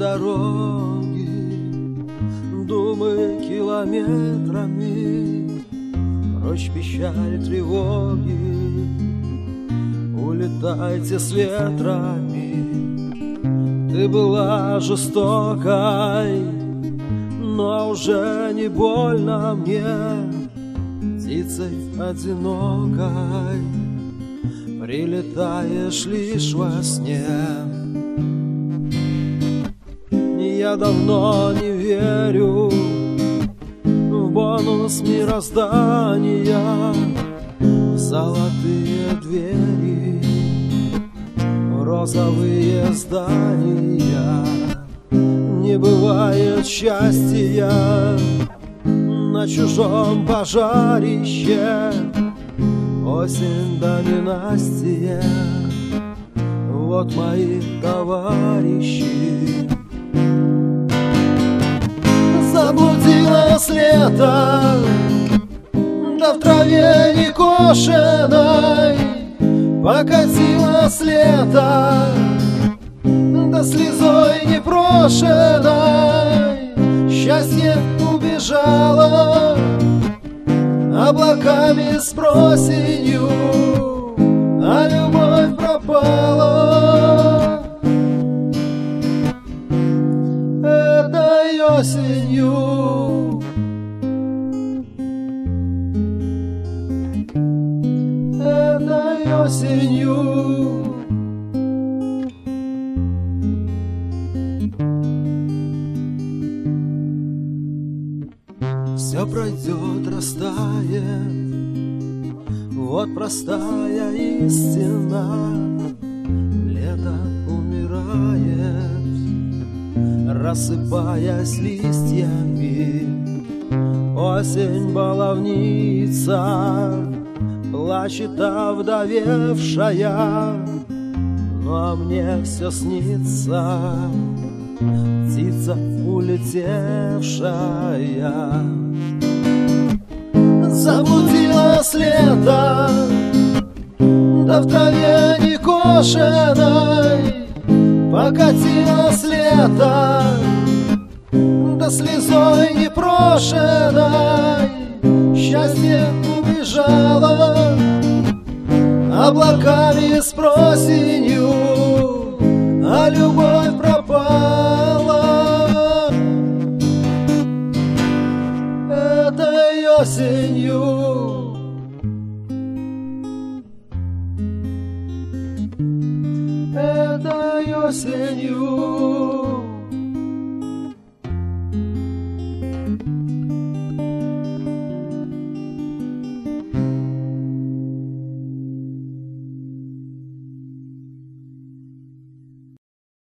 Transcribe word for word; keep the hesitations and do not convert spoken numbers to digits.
дороги, думы километрами, прочь печаль тревоги, улетайте с ветрами. Ты была жестокой, но уже не больно мне, птицей одинокой прилетаешь лишь во сне. Я давно не верю в бонус мироздания, в золотые двери, в розовые здания. Не бывает счастья на чужом пожарище, осень да ненастье, вот мои товарищи. Заблудилось лето, да в траве не кошеной, покатилось лето, да слезой непрошенной. Счастье убежало облаками с просенью, а любовь пропала этой осенью. Этой осенью. Все пройдет, растает, вот простая истина. Лето умирает, рассыпаясь листьями. Осень баловница, плачет овдовевшая, ну а мне все снится птица улетевшая. Заблудилось лето, да в траве не кошеной, покатилось лето, да слезой непрошенной. Счастье убежало облаками с просенью, а любовь пропала этой осенью. Этой осенью.